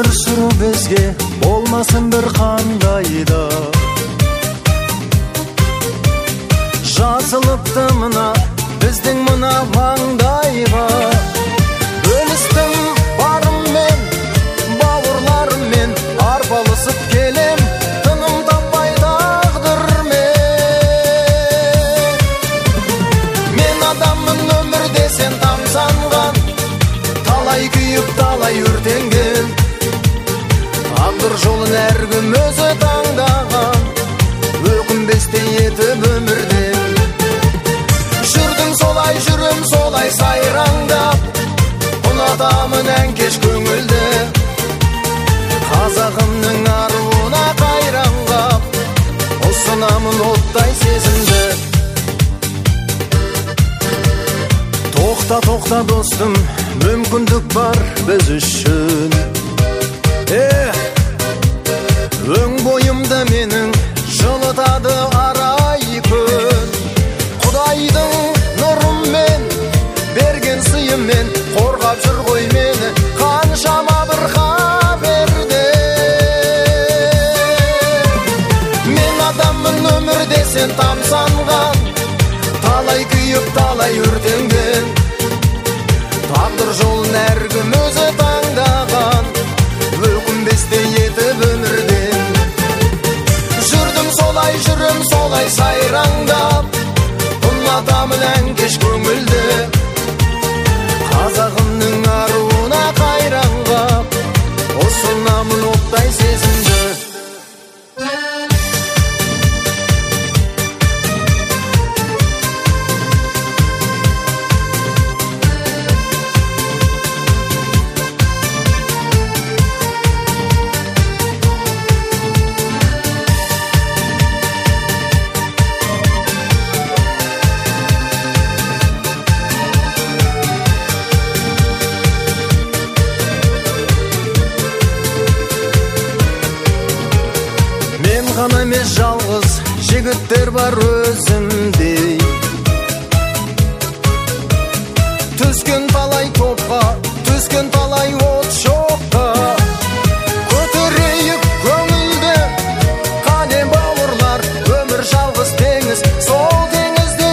Өмір сүру бізге болмасын бір қандайда. Жазылыпты мына біздің мына маңдайға. Бөлістім барыммен, бауырларыммен, арпалысып келем, тыным таппай тағдырмен. Мен адаммын өмірде сен тамсанған, талай күйіп талай өртенген. Тағдыр жолын әркім өзі таңдаған, өкінбестей етіп өмірден. Жүрдім солай, жүрем солай сайраңдап, ұнатамын әнкеш көңілді. Қазағымның аруына қайраңғап, ұсынамын оттай сезімді. Тоқта, тоқта достым, мүмкіндік бар біз үшін. Өң бойымда менің жылытады арай күн. Құдайдың нұрымен, берген сыйымен қорғап жүр ғой мені қаншама бір қаберде. Мен адаммын өмірде сен тамсанған, талай күйіп талай өртенген. Тағдыр жолын әркім өзі таңдаған, өкінбестей етіп өмірден. Жүрдім солай, жүрем солай сайраңдап, ұнатамын әнкеш көңілді. Қазағымның аруына қайраңғап, ұсынамын оттай сезімді. Ғана емес жалғыз жігіттер бар өзімдей. Түскен талай топқа, түскен талай от шоққа. Көтерейік көңілді қалем бауырлар, өмір жалғыз теңіз, сол теңізде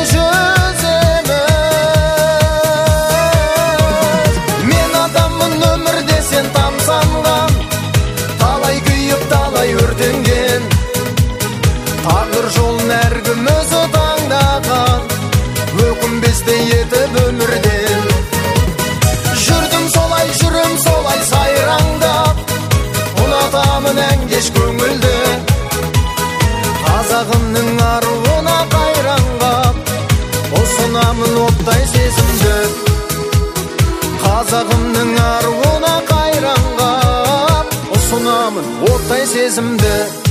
жүземіз. Мен адаммын өмірде сен тамсанған, талай күйіп талай өртенген. Тағдыр жолын әркім өзі таңдаған, өкінбестей етіп өмірден. Жүрдім солай, жүрем солай сайраңдап, ұнатамын әнкеш көңілді. Қазағымның аруына қайраңғап, ұсынамын оттай сезімді. Қазағымның аруына қайраңғап, ұсынамын оттай сезімді.